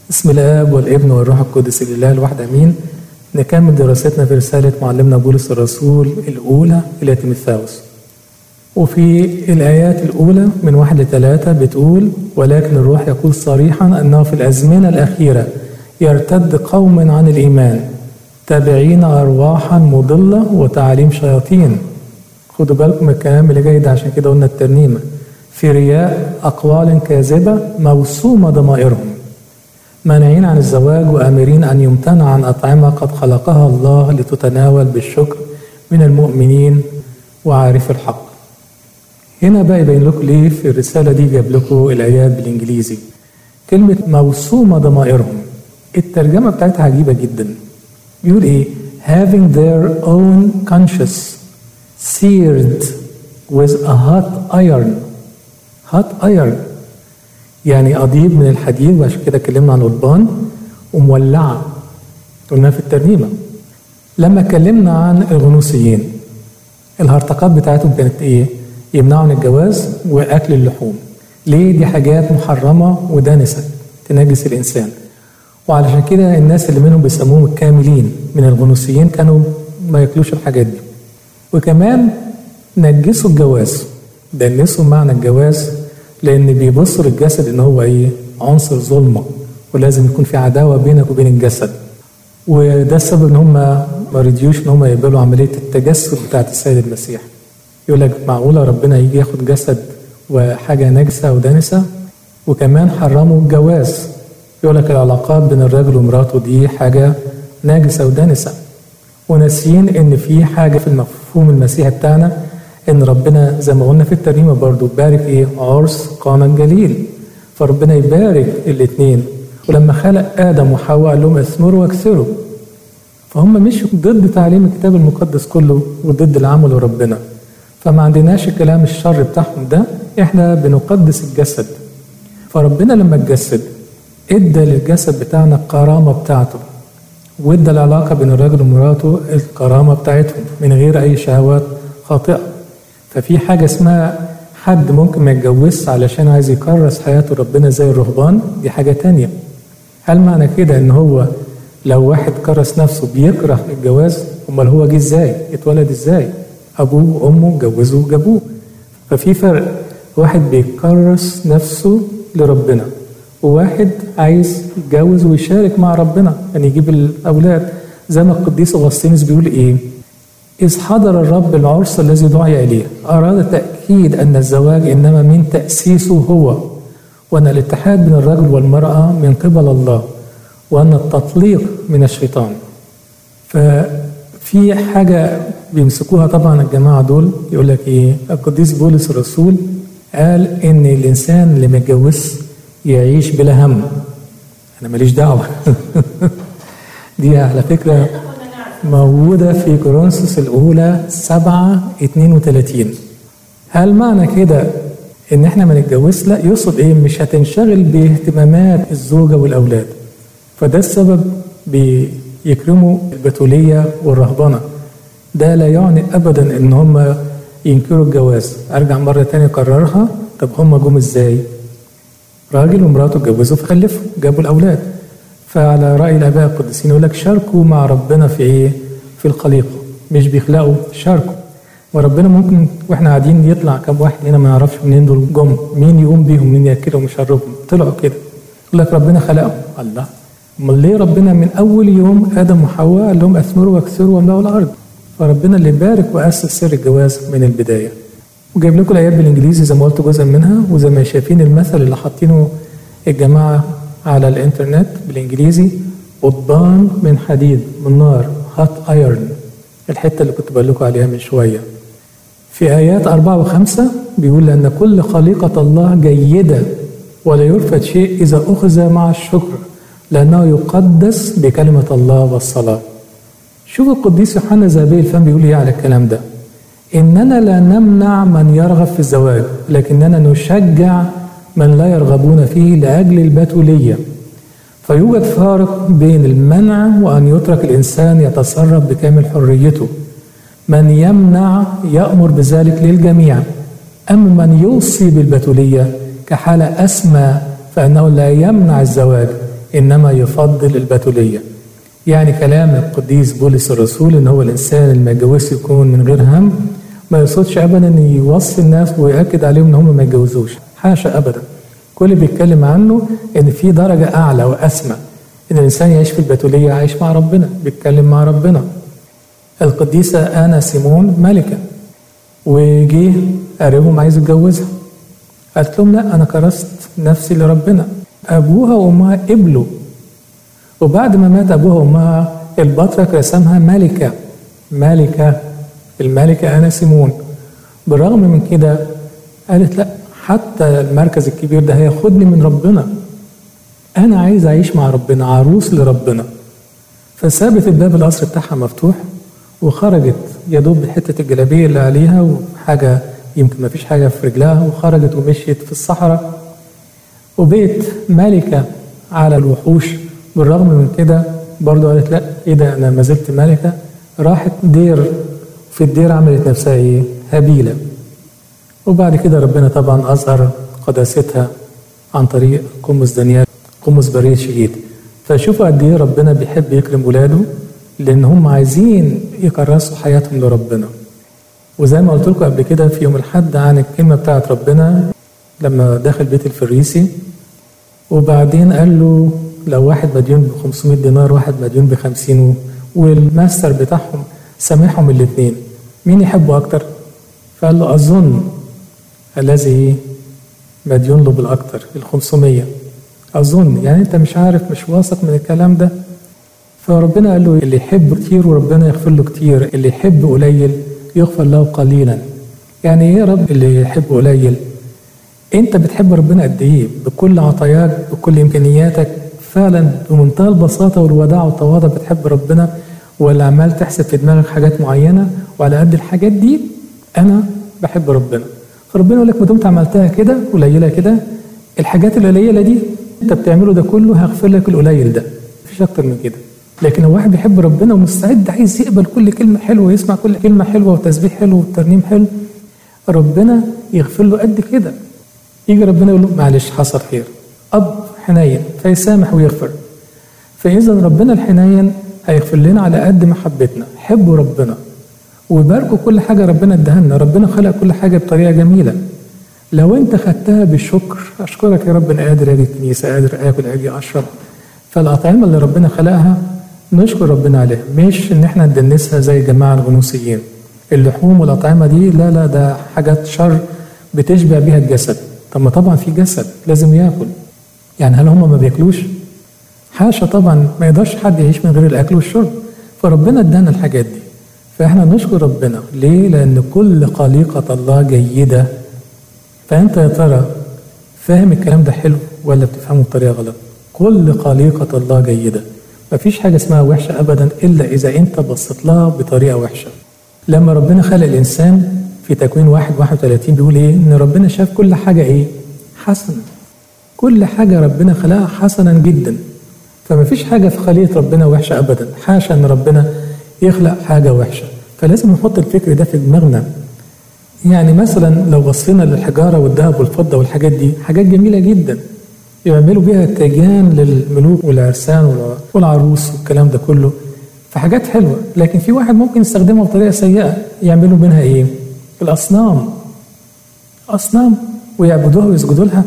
بسم الآب والابن والروح القدس الإله الواحد أمين. نكمل دراستنا في رسالة معلمنا بولس الرسول الأولى إلى تيموثاوس. وفي الآيات الأولى من 1-3 بتقول: ولكن الروح يقول صريحا أنه في الأزمنة الأخيرة يرتد قوم عن الإيمان تابعين أرواحا مضلة وتعاليم شياطين. خدوا بالكم من الكلام اللي جاي ده، عشان كده قلنا الترنيمة: في رياء أقوال كاذبة موسومة ضمائرهم، مانعين عن الزواج وآمرين أن يمتنع عن أطعمة قد خلقها الله لتتناول بالشكر من المؤمنين وعارف الحق. هنا بقى يبين لكم ليه في الرسالة دي جاب لكم الآيات بالإنجليزي. كلمة موسومة ضمائرهم، الترجمة بتاعتها عجيبة جدا. بيقول إيه؟ having their own conscience seared with a hot iron يعني قضيب من الحديد، وعشان كده اتكلمنا عن القضبان، ومولعة قلنا في الترنيمة. لما اتكلمنا عن الغنوصيين الهرطقات بتاعتهم كانت ايه؟ يمنعوا عن الجواز واكل اللحوم. ليه؟ دي حاجات محرمة ودانسة تنجس الانسان. وعلشان كده الناس اللي منهم بيسموهم الكاملين من الغنوصيين كانوا ما ياكلوش الحاجات دي. وكمان نجسوا الجواز، دنسوا معنى الجواز، لأن بيبصوا للجسد إن هو إيه؟ عنصر ظلمة، ولازم يكون في عداوة بينك وبين الجسد. وده السبب إن هم ما رضيوش إن هم يقبلوا عملية التجسد بتاعت السيد المسيح. يقول لك معقولة ربنا يجي ياخد جسد وحاجة نجسة ودانسة؟ وكمان حرموا الجواز. يقول لك العلاقات بين الراجل ومراته دي حاجة ناجسة ودانسة، وناسيين إن في حاجة في المفهوم المسيحي بتاعنا، إن ربنا زي ما قلنا في الترنيمة برضو بارك إيه؟ عرس قانا الجليل. فربنا يبارك الاتنين. ولما خلق آدم وحواء قال لهم اثمروا واكثروا. فهم مش ضد تعليم الكتاب المقدس كله وضد العمل وربنا. فما عندناش الكلام الشر بتاعهم ده، إحنا بنقدس الجسد. فربنا لما اتجسد ادى للجسد بتاعنا الكرامة بتاعته، وادى العلاقة بين الراجل ومراته الكرامة بتاعتهم من غير أي شهوات خاطئة. ففي حاجة اسمها حد ممكن ما يتجوزش علشان عايز يكرس حياته ربنا زي الرهبان، دي حاجة تانية. هل معنى كده ان هو لو واحد كرس نفسه بيكره الجواز؟ امال هو جه ازاي؟ اتولد ازاي؟ ابوه وامه جوزوه جابوه. ففي فرق، واحد بيكرس نفسه لربنا، وواحد عايز يتجوز ويشارك مع ربنا يعني يجيب الاولاد. زي ما القديس أغسطينوس بيقول ايه؟ إذ حضر الرب العرس الذي دعي إليه أراد تأكيد أن الزواج إنما من تأسيسه هو، وأن الاتحاد بين الرجل والمرأة من قبل الله، وأن التطليق من الشيطان. ففي حاجة بيمسكوها طبعا الجماعة دول، يقول لك إيه؟ القديس بولس الرسول قال إن الإنسان اللي متجوز يعيش بلا هم. أنا ماليش دعوة. دي على فكرة موجودة في كورنثوس الأولى 7:32. هل معنى كده إن إحنا ما نتجوز؟ لا، يقصد إيه؟ مش هتنشغل باهتمامات الزوجة والأولاد. فده السبب بيكرموا البتولية والرهبنة. ده لا يعني أبدا إن هم ينكروا الجواز. أرجع مرة تانية أكررها. طب هم جم إزاي؟ راجل ومراته اتجوزوا فخلفوا جابوا الأولاد. فعلى رأي الآباء القديسين يقول لك شاركوا مع ربنا في إيه؟ في الخليقة. مش بيخلقوا، شاركوا. وربنا ممكن وإحنا قاعدين يطلع كم واحد هنا ما يعرفش منين دول جم، مين يقوم بيهم، مين يأكلهم ويشربهم. طلعوا كده. يقول لك ربنا خلقهم. الله، أمال ليه ربنا من أول يوم آدم وحواء قال لهم أثمروا واكثروا واملأوا الأرض؟ فربنا اللي بارك وأسس سر الجواز من البداية. وجايب لكم الآيات بالإنجليزي زي ما قلت جزء منها، وزي ما شايفين المثل اللي حاطينه الجماعة على الانترنت بالانجليزي: قضبان من حديد من نار، هات ايرن، الحته اللي كنت بقول لكم عليها من شويه. في ايات 4 و5 بيقول لان كل خليقه الله جيده ولا يرفض شيء اذا اخذ مع الشكر لانه يقدس بكلمه الله والصلاه. شوف القديس يوحنا ذهبي الفم بيقول ايه على الكلام ده: اننا لا نمنع من يرغب في الزواج، لكننا نشجع من لا يرغبون فيه لأجل البتولية. فيوجد فارق بين المنع وأن يترك الإنسان يتصرف بكامل حريته. من يمنع يأمر بذلك للجميع، أما من يوصي بالبتولية كحالة أسمى فإنه لا يمنع الزواج إنما يفضل البتولية. يعني كلام القديس بولس الرسول إن هو الإنسان اللي ما يتجوزش يكون من غير هم، ما يقصدش أبدا إن يوصي الناس ويأكد عليهم إن هم ما يتجوزوش، حاشا أبدا. كل بيتكلم عنه إن في درجة أعلى وأسمى، إن الإنسان يعيش في البتولية، عايش مع ربنا، بيتكلم مع ربنا. القديسة آنا سيمون ملكة، وجيه قريبهم عايز يتجوزها، قالت لهم لا أنا كرست نفسي لربنا. أبوها وأمها قبلوا، وبعد ما مات أبوها وأمها البطرك رسمها ملكة، الملكة آنا سيمون. بالرغم من كده قالت لا، حتى المركز الكبير ده هياخدني من ربنا، أنا عايز أعيش مع ربنا، عروس لربنا. فسابت الباب القصر بتاعها مفتوح وخرجت يا دوب بحتة الجلابية اللي عليها وحاجة يمكن ما فيش حاجة في رجلها، وخرجت ومشيت في الصحراء وبقت ملكة على الوحوش. بالرغم من كده برضو قالت لا، ايه ده انا ما زلت ملكة. راحت دير، في الدير عملت نفسها ايه؟ هبيلة. وبعد كده ربنا طبعا أظهر قداستها عن طريق قمص دانيال، قمص بريد شهيد. فشوفوا قد ايه ربنا بيحب يكرم ولاده، لأن هم عايزين يكرسوا حياتهم لربنا. وزي ما قلت لكم قبل كده في يوم الحد عن الكلمة بتاعت ربنا لما دخل بيت الفريسي، وبعدين قال له لو واحد مديون ب500 دينار واحد مديون ب50، والماستر بتاعهم سامحهم الاثنين، مين يحبوا أكتر؟ فقال له أظن الذي مديون له بالأكتر، 500. أظن يعني أنت مش عارف، مش واثق من الكلام ده. فربنا قال له اللي يحب كتير وربنا يغفر له كتير، اللي يحب قليل يغفر له قليلا. يعني ايه يا رب اللي يحب قليل؟ انت بتحب ربنا قد ايه؟ بكل عطاياك، بكل امكانياتك، فعلا بمنتهى البساطه والوداع والتواضع بتحب ربنا، ولا عمال تحسب في دماغك حاجات معينه وعلى قد الحاجات دي انا بحب ربنا؟ فربنا يقول لك ما دمت عملتها كده قليله كده، الحاجات القليله دي انت بتعمله ده كله هغفر لك القليل ده، مفيش اكتر من كده. لكن لو واحد بيحب ربنا ومستعد عايز يقبل كل كلمة حلوة ويسمع كل كلمة حلوة وتسبيح حلو وترنيم حلو، ربنا يغفر له قد كده. يجي ربنا يقول له معلش حصل خير، أب حنين فيسامح ويغفر. فإذا ربنا الحنين هيغفر لنا على قد محبتنا. حبوا ربنا وباركوا كل حاجة ربنا اداها لنا. ربنا خلق كل حاجة بطريقة جميلة، لو انت خدتها بالشكر، أشكرك يا رب أنا قادر أجي الكنيسة، قادر آكل، أجي أشرب. فالأطعمة اللي ربنا خلقها نشكر ربنا عليها، مش ان احنا ندنسها زي جماعة الغنوصيين. اللحوم والأطعمة دي لا ده حاجات شر بتشبع بيها الجسد. طب ما طبعا في جسد لازم ياكل، يعني هل هم ما بياكلوش؟ حاشا طبعا، ما يقدرش حد يعيش من غير الأكل والشرب. فربنا ادانا الحاجات دي، فاحنا نشكر ربنا. ليه؟ لأن كل خليقة الله جيدة. فأنت يا ترى فاهم الكلام ده حلو ولا بتفهمه بطريقة غلط؟ كل خليقة الله جيدة، مفيش حاجة اسمها وحشة أبدا إلا إذا أنت بصيت لها بطريقة وحشة. لما ربنا خلق الإنسان في تكوين 1:31 بيقول إيه؟ إن ربنا شاف كل حاجة إيه؟ حسنة. كل حاجة ربنا خلقها حسنا جدا. فمفيش حاجة في خليقة ربنا وحشة أبدا، حاشا إن ربنا يخلق حاجة وحشة. فلازم نحط الفكر ده في دماغنا. يعني مثلا لو بصينا للحجارة والذهب والفضة والحاجات دي، حاجات جميلة جدا يعملوا بيها تيجان للملوك والعرسان والعروس والكلام ده كله، فحاجات حلوة. لكن في واحد ممكن يستخدمها بطريقة سيئة، يعملوا منها ايه؟ الأصنام. أصنام ويعبدوها ويسجدوا لها.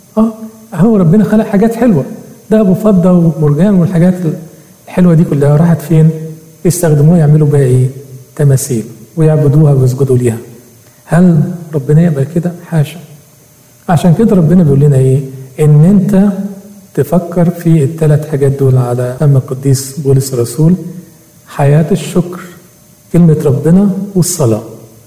هو ربنا خلق حاجات حلوة، ذهب وفضة ومرجان والحاجات الحلوة دي كلها راحت فين؟ يستخدموها يعملوا بيها ايه؟ تماثيل ويعبدوها ويسجدوا ليها. هل ربنا يقبل كده؟ حاشا. عشان كده ربنا بيقول لنا ايه؟ ان انت تفكر في الثلاث حاجات دول على فم القديس بولس الرسول: حياة الشكر، كلمة ربنا، والصلاة.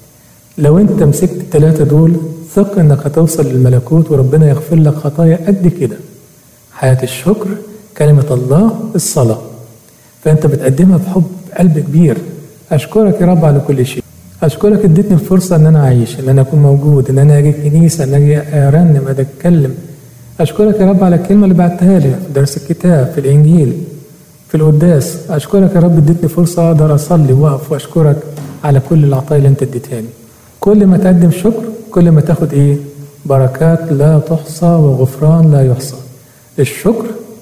لو انت مسكت الثلاثة دول ثق انك هتوصل للملكوت وربنا يغفر لك خطايا قد كده. حياة الشكر، كلمة الله، الصلاة. فانت بتقدمها بحب قلب كبير. اشكرك يا رب على كل شيء، اشكرك اديتني الفرصة ان انا اعيش، ان انا اكون موجود، ان انا اجي الكنيسة، ان اجي ارنم، اتكلم. أشكرك يا رب على الكلمة اللي بعتها لي في درس الكتاب، في الإنجيل، في القداس. أشكرك يا رب اديتني فرصة أقدر أصلي وأقف، وأشكرك على كل العطايا اللي أنت اديتها لي. كل ما تقدم شكر كل ما تاخد إيه؟ بركات لا تحصى وغفران لا يحصى. الشكر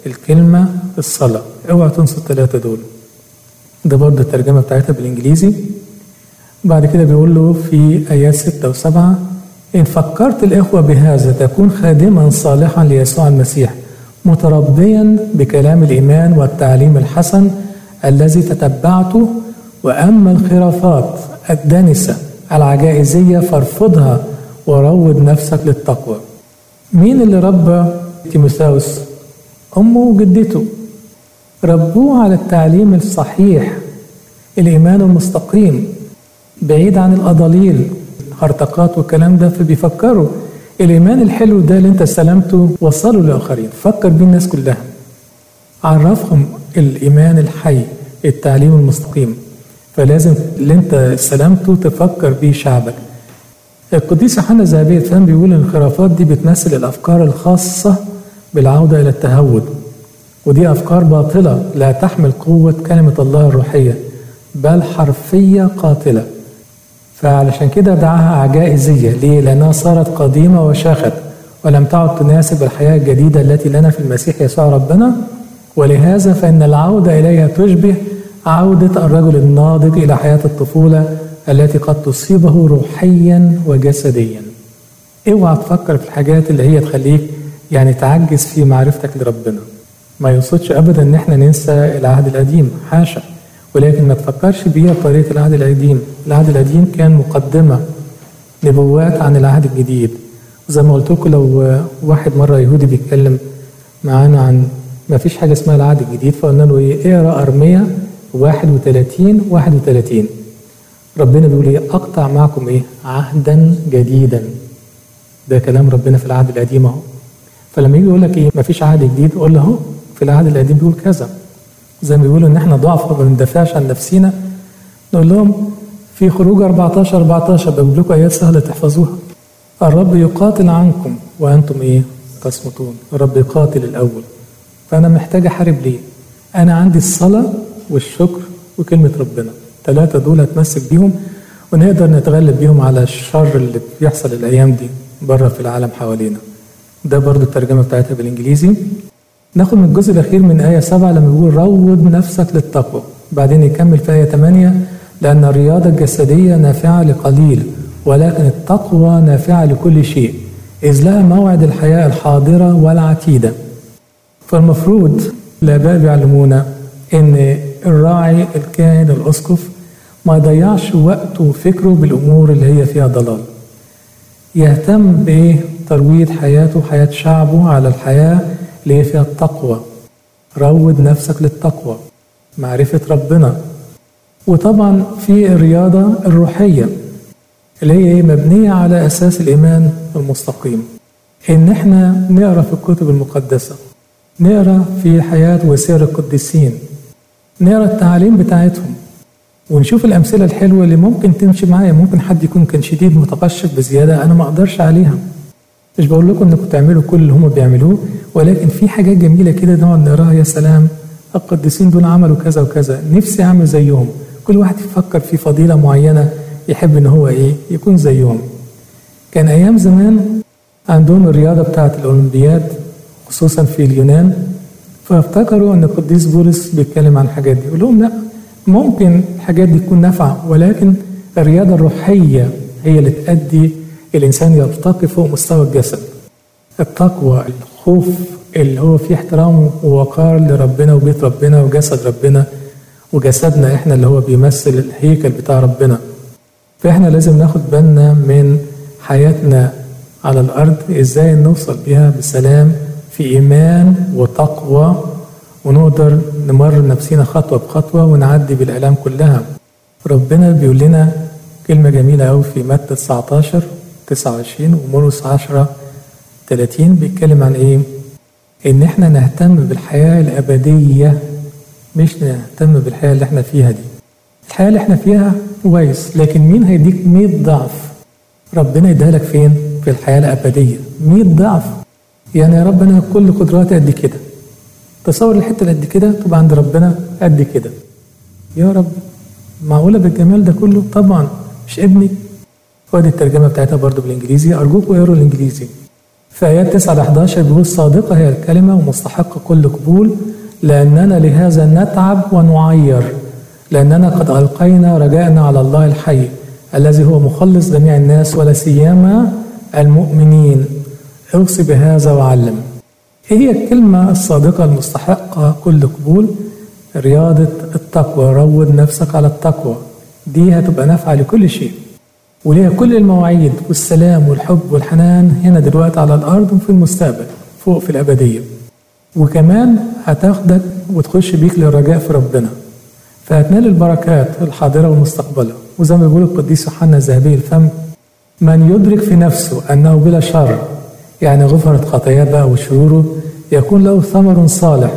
الكلمة، الصلاة. اوعى تنسوا الثلاثة دول. ده برضه الترجمة بتاعتها بالإنجليزي. بعد كده بيقول له في آيات 6 و7: إن فكرت الإخوة بهذا تكون خادما صالحا ليسوع المسيح، متربيا بكلام الإيمان والتعليم الحسن الذي تتبعته، وأما الخرافات الدنسة العجائزية فارفضها وروض نفسك للتقوى. مين اللي ربى تيموثاوس؟ أمه وجدته. ربوه على التعليم الصحيح، الإيمان المستقيم، بعيد عن الأضاليل، هرطقات والكلام ده. فبيفكروا الإيمان الحلو ده اللي انت استلمته وصله للآخرين، فكر بيه الناس كلها، عرفهم الإيمان الحي، التعليم المستقيم. فلازم اللي انت استلمته تفكر بيه شعبك. القديس يوحنا الذهبي الفم بيقول ان الخرافات دي بتمثل الأفكار الخاصة بالعودة إلى التهود، ودي أفكار باطلة لا تحمل قوة كلمة الله الروحية، بل حرفية قاتلة. فعلشان كده دعاها عجائزية. ليه؟ لأنها صارت قديمة وشاخت ولم تعد تناسب الحياة الجديدة التي لنا في المسيح يسوع ربنا، ولهذا فإن العودة إليها تشبه عودة الرجل الناضج إلى حياة الطفولة التي قد تصيبه روحيا وجسديا. اوعى تفكر في الحاجات اللي هي تخليك يعني تعجز في معرفتك لربنا. ما يقصدش أبدا إن احنا ننسى العهد القديم، حاشا، ولكن ما تفكرش بيها بطريقة العهد القديم. العهد القديم كان مقدمة نبوات عن العهد الجديد. وزي ما قلت لكم، لو واحد مرة يهودي بيتكلم معانا عن ما فيش حاجة اسمها العهد الجديد، فقلنا له ايه؟ اقرا أرميا 31:31. ربنا بيقول ايه؟ أقطع معكم ايه؟ عهدا جديدا. ده كلام ربنا في العهد القديم اهو. فلما يجي يقول لك ايه؟ ما فيش عهد جديد، قول له اهو في العهد القديم بيقول كذا. زي ما بيقولوا ان احنا ضعف وما بندافعش عن نفسينا، نقول لهم في خروج 14:14 بجيب لكم ايات سهله تحفظوها: الرب يقاتل عنكم وانتم ايه؟ تصمتون. الرب يقاتل الاول. فانا محتاج احارب ليه؟ انا عندي الصلاه والشكر وكلمه ربنا، 3 دول هتمسك بيهم ونقدر نتغلب بيهم على الشر اللي بيحصل الايام دي بره في العالم حوالينا. ده برضو الترجمه بتاعتها بالانجليزي. ناخد من الجزء الأخير من آية 7 لما بيقول روض نفسك للتقوى. بعدين يكمل في آية 8: لأن الرياضة الجسدية نافعة لقليل، ولكن التقوى نافعة لكل شيء، إذ لها موعد الحياة الحاضرة والعتيدة. فالمفروض الآباء بيعلمونا إن الراعي، الكاهن، الأسقف ما يضيعش وقته وفكره بالأمور اللي هي فيها ضلال. يهتم بإيه؟ ترويض حياته وحياة شعبه على الحياة اللي هي فيها التقوى. روض نفسك للتقوى، معرفة ربنا. وطبعا في الرياضة الروحية اللي هي مبنية على أساس الإيمان المستقيم، إن احنا نقرأ في الكتب المقدسة، نقرأ في حياة وسير القديسين، نقرأ التعاليم بتاعتهم، ونشوف الأمثلة الحلوة اللي ممكن تمشي معايا. ممكن حد يكون كان شديد متقشف بزيادة، أنا ما أقدرش عليها. مش بقول لكم انكم تعملوا كل اللي هم بيعملوه، ولكن في حاجات جميله كده نقعد نقراها، يا سلام القديسين دول عملوا كذا وكذا، نفسي اعمل زيهم. كل واحد يفكر في فضيله معينه يحب ان هو ايه؟ يكون زيهم. كان ايام زمان عندهم الرياضه بتاعه الاولمبياد خصوصا في اليونان، فافتكروا ان القديس بولس بيتكلم عن الحاجات دي. يقول لهم لا، ممكن الحاجات دي تكون نافعه، ولكن الرياضه الروحيه هي اللي تؤدي الإنسان يرتقي فوق مستوى الجسد. التقوى، الخوف اللي هو فيه احترام ووقار لربنا وبيت ربنا وجسد ربنا وجسدنا احنا اللي هو بيمثل الهيكل بتاع ربنا. فاحنا لازم ناخد بالنا من حياتنا على الأرض، ازاي نوصل بيها بسلام في إيمان وتقوى، ونقدر نمر نفسنا خطوة بخطوة ونعدي بالآلام كلها. ربنا بيقول لنا كلمة جميلة أوي في متى 19:29 ومرقس 10:30. بيتكلم عن ايه؟ ان احنا نهتم بالحياة الابدية، مش نهتم بالحياة اللي احنا فيها دي. الحياة اللي احنا فيها كويس، لكن مين هيديك 100 ضعف؟ ربنا يديها لك فين؟ في الحياة الابدية 100 ضعف. يعني يا رب انا كل قدراتي قد كده، تصور الحتة اللي قد كده تبقى عند ربنا قد كده. يا رب معقولة بالجمال ده كله؟ طبعا مش ابني. وادي الترجمة بتاعتها برضو بالانجليزي، ارجوكوا اقروا الانجليزي. في آيات 9-11 بيقول صادقة هي الكلمة ومستحقة كل قبول، لأننا لهذا نتعب ونعير، لأننا قد ألقينا رجاءنا على الله الحي الذي هو مخلص جميع الناس ولا سيما المؤمنين. اوصي بهذا وعلم. ايه هي الكلمة الصادقة المستحقة كل قبول؟ رياضة التقوى، روض نفسك على التقوى، دي هتبقى نافعة لكل شيء، وليها كل المواعيد والسلام والحب والحنان هنا دلوقتي على الأرض وفي المستقبل فوق في الأبدية، وكمان هتاخدك وتخش بيك للرجاء في ربنا، فهتنال البركات الحاضرة والمستقبلة. وزي ما بيقول القديس يوحنا الذهبي الفم: من يدرك في نفسه أنه بلا شر، يعني غفرت خطاياه بقى وشروره، يكون له ثمر صالح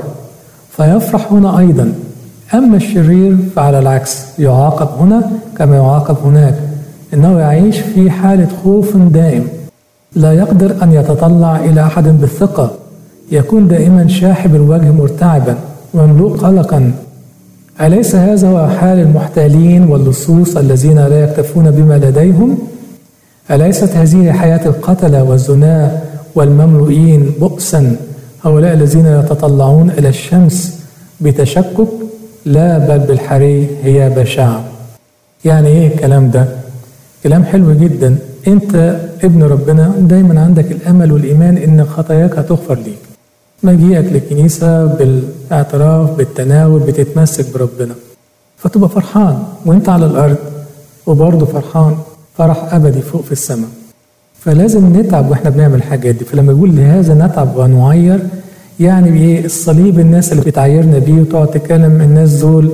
فيفرح هنا أيضا. أما الشرير فعلى العكس، يعاقب هنا كما يعاقب هناك، إنه يعيش في حالة خوف دائم، لا يقدر أن يتطلع إلى أحد بالثقة، يكون دائما شاحب الوجه مرتعبا ومملوء قلقا. أليس هذا هو حال المحتالين واللصوص الذين لا يكتفون بما لديهم؟ أليست هذه حياة القتلة والزنا والمملوئين بؤسا هؤلاء الذين يتطلعون إلى الشمس بتشكك؟ لا، بل بالحري هي بشاعة. يعني إيه الكلام ده؟ كلام حلو جدا. أنت ابن ربنا، دايما عندك الأمل والإيمان إن خطاياك هتغفر ليك. مجيئك للكنيسة بالاعتراف بالتناول بتتمسك بربنا، فتبقى فرحان وانت على الأرض، وبرضه فرحان فرح أبدي فوق في السماء. فلازم نتعب واحنا بنعمل الحاجات دي. فلما يقول لهذا نتعب ونعير، يعني بايه؟ الصليب الناس اللي بتعيرنا بيه وتقعد تكلم الناس دول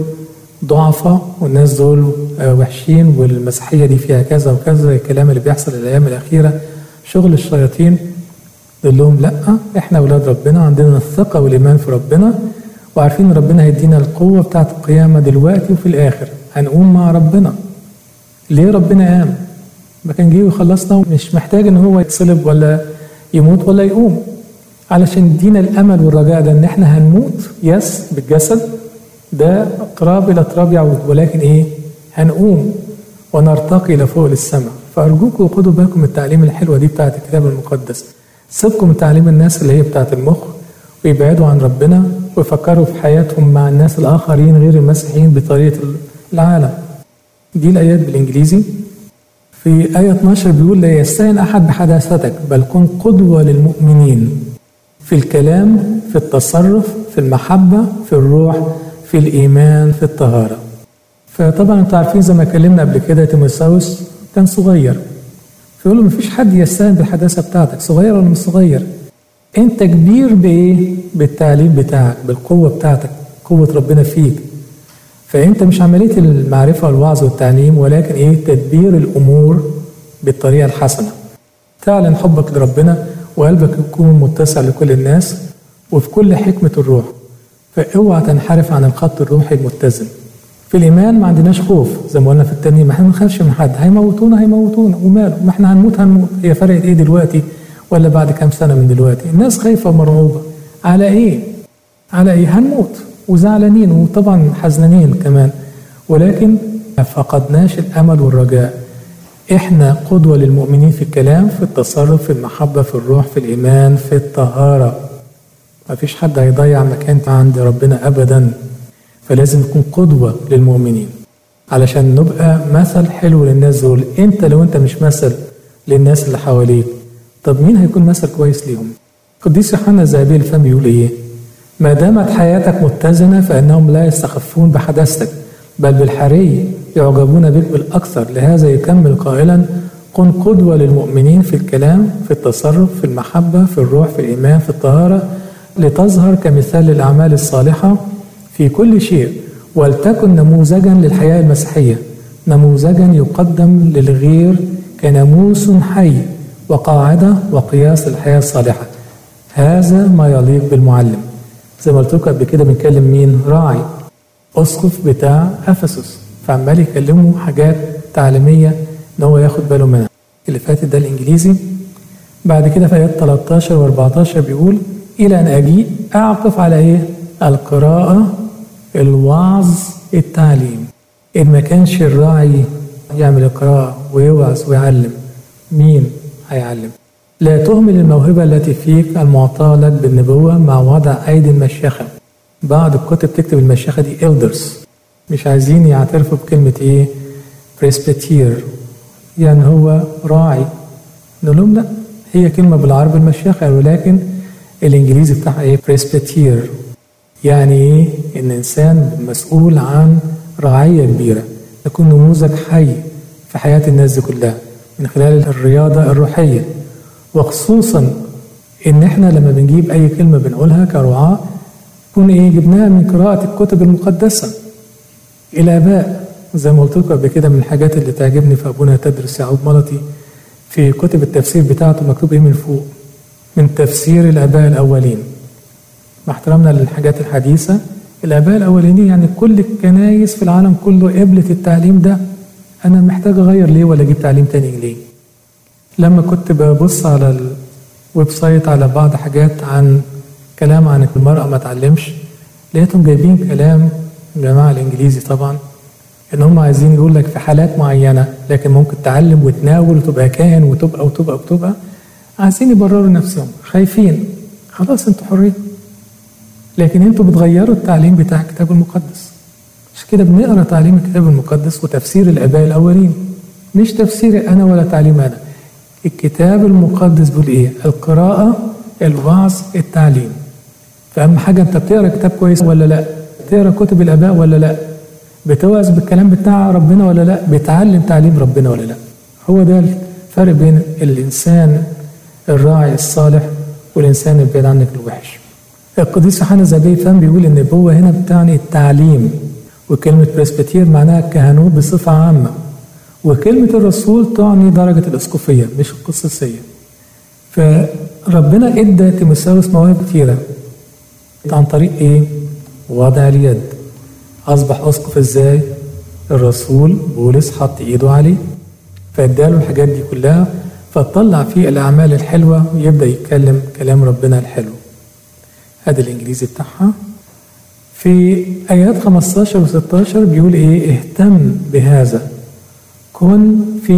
ضعفاء والناس دول وحشين والمسيحية دي فيها كذا وكذا، الكلام اللي بيحصل الأيام الأخيرة شغل الشياطين. نقول لهم لا، احنا اولاد ربنا، عندنا الثقة والإيمان في ربنا، وعارفين ربنا هيدينا القوة بتاعت القيامة دلوقتي وفي الآخر هنقوم مع ربنا. ليه ربنا قام؟ ما كان جه وخلصنا، ومش محتاج ان هو يتصلب ولا يموت ولا يقوم، علشان يدينا الامل والرجاء ده ان احنا هنموت بالجسد ده تراب الى تراب يعود، ولكن ايه؟ هنقوم ونرتقي لفوق للسماء. فارجوكم خدوا بالكم من التعليم الحلوه دي بتاعت الكتاب المقدس. سيبكم من تعليم الناس اللي هي بتاعت المخ، ويبعدوا عن ربنا ويفكروا في حياتهم مع الناس الاخرين غير المسيحيين بطريقه العالم. دي الايات بالانجليزي. في آية 12 بيقول: لا يستهن أحد بحداثتك، بل كن قدوة للمؤمنين في الكلام، في التصرف، في المحبة، في الروح، في الإيمان، في الطهارة. فطبعا انتوا عارفين زي ما اتكلمنا قبل كده، تيموثاوس كان صغير، فيقول له مفيش حد يستهن بالحداثة بتاعتك، صغير ولا مش صغير، انت كبير بإيه؟ بالتعليم بتاعك، بالقوة بتاعتك، قوة ربنا فيك. فأنت مش عملية المعرفة والوعظ والتعليم، ولكن إيه؟ تدبير الأمور بالطريقة الحسنة. تعلن حبك لربنا وقلبك يكون متسع لكل الناس وفي كل حكمة الروح. فاوعى تنحرف عن الخط الروحي المتزن. في الإيمان ما عندناش خوف، زي ما قلنا في التانية، ما احنا ما نخافش من حد، هيموتونا وماله، ما احنا هنموت. هي فرقت إيه دلوقتي ولا بعد كام سنة من دلوقتي؟ الناس خايفة ومرعوبة على إيه؟ هنموت وزعلانين وطبعا حزنانين كمان، ولكن ما فقدناش الأمل والرجاء. إحنا قدوة للمؤمنين في الكلام، في التصرف، في المحبة، في الروح، في الإيمان، في الطهارة. ما فيش حد هيضيع مكان عند ربنا أبدا. فلازم نكون قدوة للمؤمنين علشان نبقى مثل حلو للناس دول. أنت لو أنت مش مثل للناس اللي حواليك، طب مين هيكون مثل كويس ليهم؟ القديس يوحنا الذهبي الفم بيقول إيه؟ ما دامت حياتك متزنة فإنهم لا يستخفون بحداثتك، بل بالحري يعجبون بك بالأكثر. لهذا يكمل قائلا: كن قدوة للمؤمنين في الكلام، في التصرف، في المحبة، في الروح، في الإيمان، في الطهارة، لتظهر كمثال للأعمال الصالحة في كل شيء، ولتكن نموذجا للحياة المسيحية، نموذجا يقدم للغير كناموس حي وقاعدة وقياس للحياة الصالحة. هذا ما يليق بالمعلم. زي ما قلت لكم قبل كده، بنكلم مين؟ راعي اسقف بتاع افسس، فعمال يكلمه حاجات تعليميه ان هو ياخد باله منها. اللي فاتت ده الانجليزي. بعد كده في ايات 13 و14 بيقول: الى ان اجيء اعطف على ايه؟ القراءه، الوعظ، التعليم. ان ما كانش الراعي يعمل القراءه ويوعظ ويعلم، مين هيعلم؟ لا تهمل الموهبة التي فيك المعطاة لك بالنبوة مع وضع أيدي المشيخة. بعض الكتب تكتب المشيخة دي elders، مش عايزين يعترفوا بكلمة ايه بريسبتير، يعني هو راعي. نقول لهم لا، هي كلمة بالعربي المشيخة، ولكن الانجليزي بتاعها ايه بريسبتير، يعني ايه ان انسان مسؤول عن رعاية كبيرة، يكون نموذج حي في حياة الناس دي كلها من خلال الرياضة الروحية. وخصوصا ان احنا لما بنجيب اي كلمة بنقولها كرعاة تكون ايه جبناها من قراءة الكتب المقدسة. الآباء زي ما قلت لكم قبل كده، من الحاجات اللي تعجبني في أبونا تدرس يعقوب ملطي في كتب التفسير بتاعته مكتوب ايه من فوق، من تفسير الآباء الأولين. مع احترامنا للحاجات الحديثة، الآباء الأولين يعني كل الكنايس في العالم كله قبلت التعليم ده. أنا محتاج أغير ليه ولا أجيب تعليم تاني ليه؟ لما كنت ببص على الويب سايت على بعض حاجات عن كلام عن المرأة ما تعلمش، لقيتهم جايبين كلام الجماعة الإنجليزي طبعا، إن هم عايزين يقول لك في حالات معينة لكن ممكن تعلم وتناول وتبقى كاهن وتبقى عايزين يبرروا نفسهم، خايفين. خلاص انتوا حرين، لكن انتوا بتغيروا التعليم بتاع الكتاب المقدس. مش كده بنقرا تعليم الكتاب المقدس وتفسير الآباء الأولين، مش تفسيري أنا ولا تعليم أنا. الكتاب المقدس بيقول إيه؟ القراءة، الوعظ، التعليم. فأهم حاجة أنت بتقرا كتاب كويس ولا لأ؟ بتقرا كتب الآباء ولا لأ؟ بتوعظ بالكلام بتاع ربنا ولا لأ؟ بتعلم تعليم ربنا ولا لأ؟ هو ده الفرق بين الإنسان الراعي الصالح والإنسان البعيد عنك الوحش. القديس يوحنا الزبيدي فهم بيقول إن النبوة هنا بتعني التعليم، وكلمة بريسبتير معناها كهنوت بصفة عامة، وكلمة الرسول تعني درجة الأسقفية مش القسيسية. فربنا إدى تيموثاوس مواهب كتيرة عن طريق إيه؟ وضع اليد. أصبح أسقف إزاي؟ الرسول بولس حط إيده عليه فإداله الحاجات دي كلها، فطلع فيه الأعمال الحلوة ويبدأ يتكلم كلام ربنا الحلو. هذا الإنجليزي بتاعها. في آيات 15 و 16 بيقول إيه؟ اهتم بهذا، كن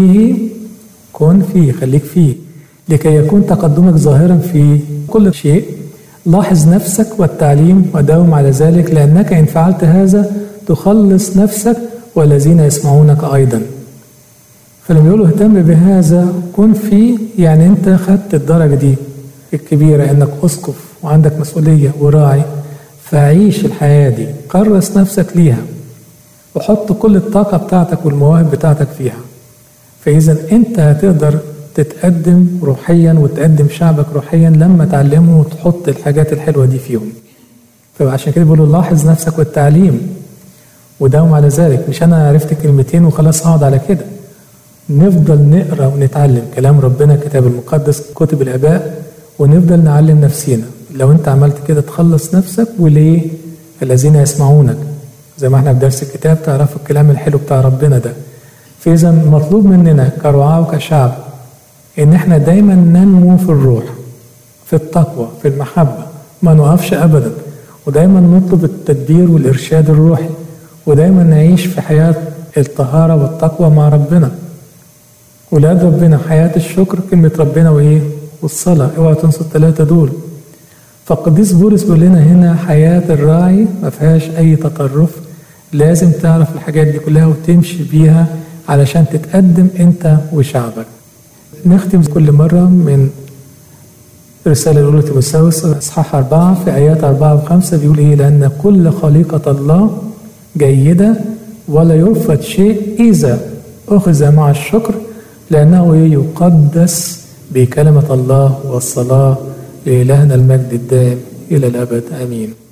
فيه، خليك فيه لكي يكون تقدمك ظاهرا في كل شيء. لاحظ نفسك والتعليم وداوم على ذلك، لأنك إن فعلت هذا تخلص نفسك والذين يسمعونك أيضا. فلما يقولوا اهتم بهذا كن فيه، يعني أنت خدت الدرجة دي الكبيرة إنك أسقف وعندك مسؤولية وراعي، فعيش الحياة دي، كرس نفسك ليها وحط كل الطاقة بتاعتك والمواهب بتاعتك فيها. فإذا أنت هتقدر تتقدم روحيا وتقدم شعبك روحيا لما تعلمه وتحط الحاجات الحلوة دي فيهم. فعشان كده بيقولوا لاحظ نفسك والتعليم وداوم على ذلك. مش أنا عرفت كلمتين وخلاص هقعد على كده، نفضل نقرأ ونتعلم كلام ربنا، الكتاب المقدس، كتب الآباء، ونفضل نعلم نفسينا. لو أنت عملت كده تخلص نفسك، وليه؟ الذين يسمعونك، زي ما احنا في درس الكتاب تعرفوا الكلام الحلو بتاع ربنا ده. فإذا مطلوب مننا كرعاة وكشعب إن احنا دايما ننمو في الروح، في التقوى، في المحبة، ما نقفش أبدا، ودايما نطلب التدبير والإرشاد الروحي، ودايما نعيش في حياة الطهارة والتقوى مع ربنا. ولاد ربنا حياة الشكر، كلمة ربنا وإيه؟ والصلاة. اوعى تنسوا الثلاثة دول. فالقديس بولس بيقول لنا هنا حياة الراعي ما فيهاش أي تطرف، لازم تعرف الحاجات دي كلها وتمشي بيها علشان تتقدم أنت وشعبك. نختم كل مرة من رسالة الأولى تيموثاوس إصحاح 4 في آيات 4 و5 بيقول إيه؟ لأن كل خليقة الله جيدة ولا يرفض شيء إذا أخذ مع الشكر، لأنه يقدس بكلمة الله والصلاة. لإلهنا المجد الدائم إلى الأبد، آمين.